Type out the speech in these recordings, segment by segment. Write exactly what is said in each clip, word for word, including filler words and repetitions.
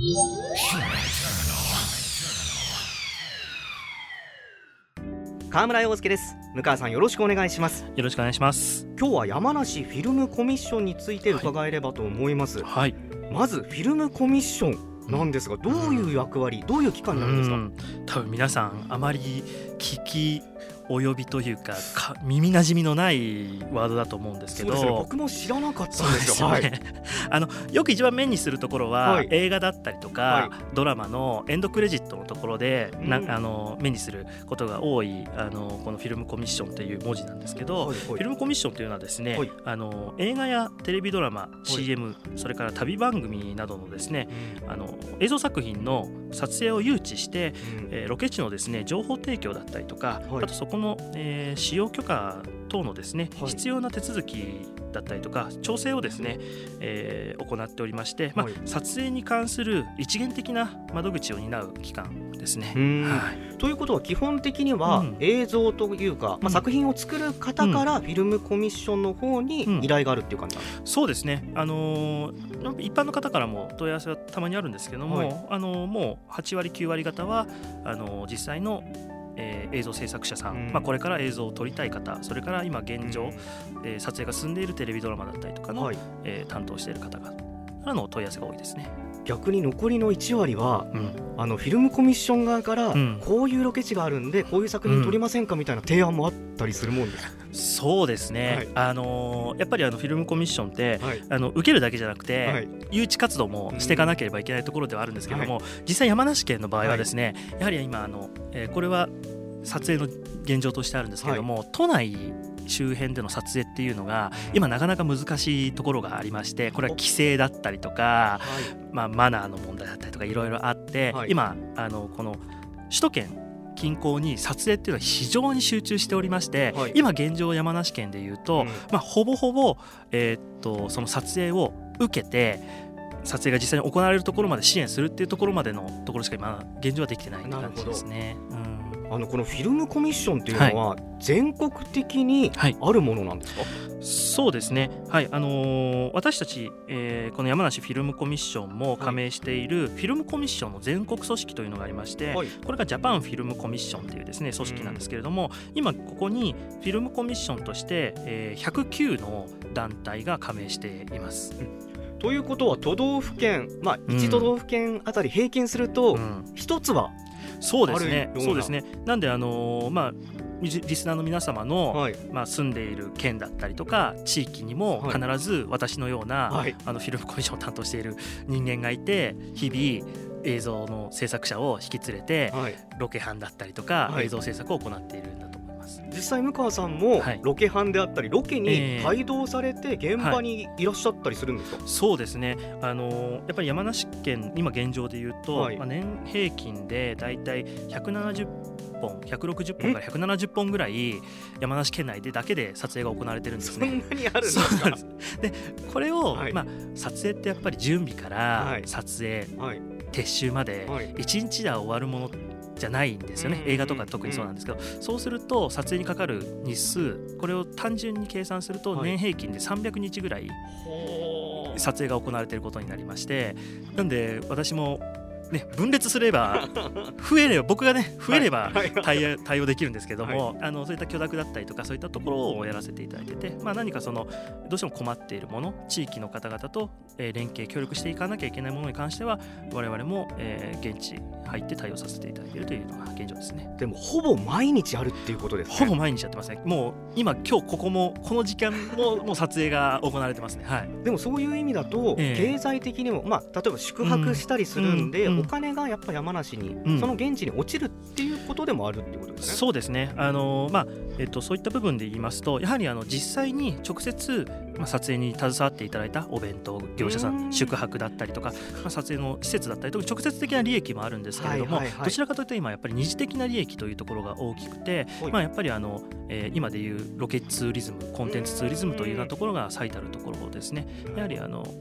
川村洋介です。向川さん、よろしくお願いします。 よろしくお願いします。 今日は山梨フィルムコミッションについて伺えればと思います、はい、まずフィルムコミッションなんですが、どういう役割、うん、どういう機関になるんですか？うん、 多分皆さんあまり聞き及びという か, か耳なじみのないワードだと思うんですけど、 そうですね、僕も知らなかったんですよ。 そうですよね、はい、あのよく一番目にするところは、はい、映画だったりとか、はい、ドラマのエンドクレジットのところで、うん、なあの目にすることが多いあのこのフィルムコミッションという文字なんですけど、はいはい、フィルムコミッションというのはですね、はい、あの映画やテレビドラマ、はい、シーエム、それから旅番組などのですね、うん、あの映像作品の撮影を誘致して、うんえー、ロケ地のですね情報提供だったりとか、はい、あとそこの、えー、使用許可等のですね、はい、必要な手続きだったりとか調整をですね、えー、行っておりまして、まあ、撮影に関する一元的な窓口を担う機関ですね。 はい、ということは基本的には映像というか、うんまあ、作品を作る方からフィルムコミッションの方に依頼があるっていう感じなんですか？ うん、そうですね、あのー、一般の方からも問い合わせはたまにあるんですけども、はい、あのー、もうはちわりきゅうわり方はあのー、実際のえー、映像制作者さん、うんまあ、これから映像を撮りたい方、それから今現状、うんえー、撮影が進んでいるテレビドラマだったりとかの、はいえー、担当している方からの問い合わせが多いですね。 逆に残りのいちわりは、うん、あのフィルムコミッション側から、うん、こういうロケ地があるんでこういう作品撮りませんかみたいな提案もあったりするもんですか？ うん、そうですね、はいあのー、やっぱりあのフィルムコミッションって、はい、あの受けるだけじゃなくて、はい、誘致活動もしていかなければいけないところではあるんですけども、はい、実際山梨県の場合はですね、はい、やはり今あの、えー、これは撮影の現状としてあるんですけども、はい、都内周辺での撮影っていうのが今なかなか難しいところがありまして、これは規制だったりとか、はいまあ、マナーの問題だったりとかいろいろあって、はい、今あのこの首都圏近郊に撮影っていうのは非常に集中しておりまして、はい、今現状山梨県でいうと、うんまあ、ほぼほぼ、えー、っとその撮影を受けて撮影が実際に行われるところまで支援するっていうところまでのところしか今現状はできてないって感じですね。 あのこのフィルムコミッションというのは全国的にあるものなんですか？はいはい、 そうですね、はいあのー、私たち、えー、この山梨フィルムコミッションも加盟しているフィルムコミッションの全国組織というのがありまして、はい、これがジャパンフィルムコミッションというですね組織なんですけれども、うん、今ここにフィルムコミッションとして、えー、ひゃくきゅうの団体が加盟しています。 うん、ということは都道府県、まあ、いち都道府県あたり平均するとひとつは、うんそうですね、そうですね。なんであのー、まあリスナーの皆様の、はいまあ、住んでいる県だったりとか地域にも必ず私のような、はい、あのフィルムコミッションを担当している人間がいて、日々映像の制作者を引き連れて、はい、ロケハンだったりとか、はい、映像制作を行っているんだと思います。 実際向川さんもロケハンであったりロケに帯同されて現場にいらっしゃったりするんですか？ はい、そうですね、あのー、やっぱり山梨県今現状でいうと、はいまあ、年平均でだいたいひゃくななじゅっぽんひゃくろくじゅっぽんからひゃくななじゅっぽんぐらい山梨県内でだけで撮影が行われてるんですね。 そんなにあるんですか？ でこれを、はいまあ、撮影ってやっぱり準備から撮影、はい、撤収までいちにちで終わるものじゃないんですよね。映画とか特にそうなんですけど、そうすると撮影にかかる日数、これを単純に計算すると年平均でさんびゃくにちぐらい撮影が行われていることになりまして、なんで私もね、分裂すれば増えれば僕がね増えれば対応、対応できるんですけども、はい、あのそういった許諾だったりとかそういったところをやらせていただいてて、まあ、何かそのどうしても困っているもの、地域の方々と、えー、連携協力していかなきゃいけないものに関しては我々も、えー、現地入って対応させていただいているというのが現状ですね。 でもほぼ毎日あるっていうことですね。 ほぼ毎日やってますね。もう今今日ここもこの時間ももう撮影が行われてますね。はい、 でもそういう意味だと、えー、経済的にも、まあ、例えば宿泊したりするんで、うんうん、お金がやっぱ山梨に、うん、その現地に落ちるっていうことでもあるっていうことですね。 そうですね、あのーまあえっと、そういった部分で言いますと、やはりあの実際に直接、まあ、撮影に携わっていただいたお弁当業者さん、宿泊だったりとか、まあ、撮影の施設だったりとか直接的な利益もあるんですけれども、はいはいはい、どちらかというと今やっぱり二次的な利益というところが大きくて、まあ、やっぱりあの、えー、今でいうロケツーリズム、コンテンツツーリズムというようなところが最たるところですね。やはりあの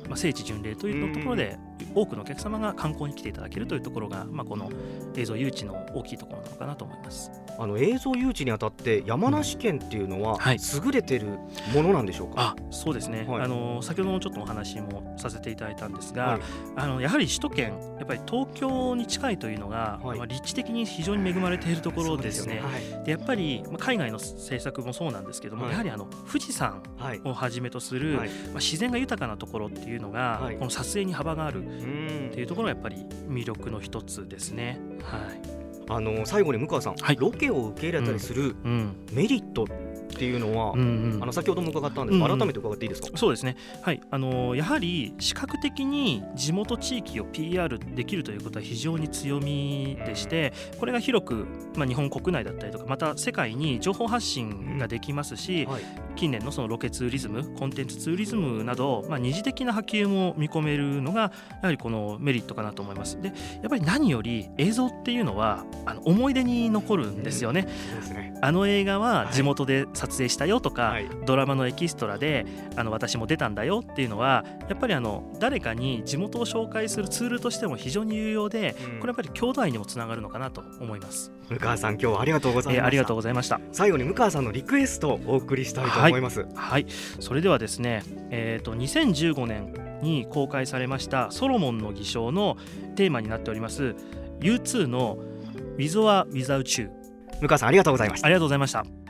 まあ、聖地巡礼というところで多くのお客様が観光に来ていただけるというところが、まあ、この映像誘致の大きいところなのかなと思います。 あの映像誘致にあたって山梨県っていうのは優れてるものなんでしょうか。 はい、あそうですね、はい、あの先ほどもちょっとお話もさせていただいたんですが、はい、あのやはり首都圏やっぱり東京に近いというのが、はい、まあ、立地的に非常に恵まれているところですね。ですよね、はい、でやっぱり、まあ、海外の政策もそうなんですけども、はい、やはりあの富士山をはじめとする、はい、まあ、自然が豊かなところっていうのが、はい、この撮影に幅があるっていうところがやっぱり魅力の一つですね。はい、 あの最後に向川さん、はい、ロケを受け入れたりするメリットっていうのは、うんうん、あの先ほども伺ったんですが、うんうん、改めて伺っていいですか。 そうですね、はい、あのやはり視覚的に地元地域を ピーアール できるということは非常に強みでして、うん、これが広く、まあ、日本国内だったりとかまた世界に情報発信ができますし、うん、はい、近年のそのロケツーリズム、コンテンツツーリズムなど、まあ、二次的な波及も見込めるのがやはりこのメリットかなと思います。でやっぱり何より映像っていうのはあの思い出に残るんですよね。うん、そうですね。あの映画は地元で撮影したよとか、はい、ドラマのエキストラであの私も出たんだよっていうのはやっぱりあの誰かに地元を紹介するツールとしても非常に有用で、うん、これやっぱり郷土愛にもつながるのかなと思います。 向川さん、今日はありがとうございました。えー、 ありがとうございました。 最後に向川さんのリクエストをお送りしたいと思います。 はい、はい、それではですね、えーと、にせんじゅうごねんに公開されましたソロモンの偽証のテーマになっております ユーツー の With or Without You。 向川さん、ありがとうございました。 ありがとうございました。